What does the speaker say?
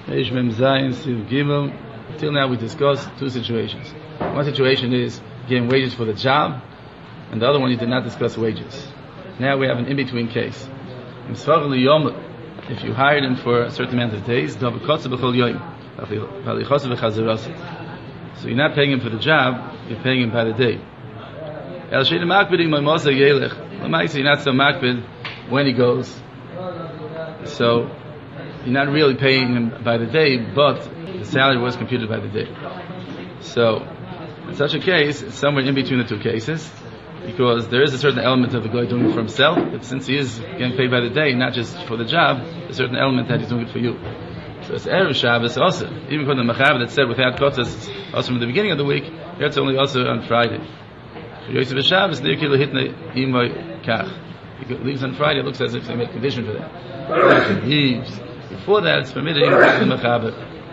Eish Mem Zayin Siv Gimel. Till now we discussed two situations. One situation is getting wages for the job, and the other one you did not discuss wages. Now we have an in-between case. If you hired him for a certain amount of days, so you're not paying him for the job, you're paying him by the day. You're not so makbid when he goes, so you're not really paying him by the day, but the salary was computed by the day. So in such a case, it's somewhere in between the two cases, because there is a certain element of the guy doing it for himself, but since he is getting paid by the day, not just for the job, a certain element that he's doing it for you. So it's Erev Shabbos also. Even for the Machav that said without kotzos, also from the beginning of the week, here it's only also on Friday. For Yosef Shabbos, he leaves on Friday, it looks as if they made a condition for that. After he leaves, before that, it's permitted even to the Machav.